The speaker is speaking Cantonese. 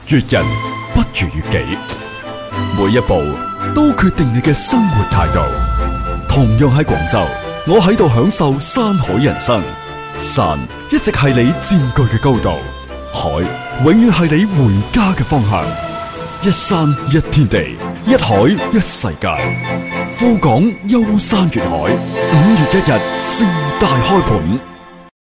閱人不如閱己，每一步都決定你嘅生活態度。同樣喺廣州，我喺度享受山海人生。山一直係你佔據嘅高度，海永遠係你回家嘅方向。一山一天地，一海一世界。富港遊山粵海，5月1日盛大開盤。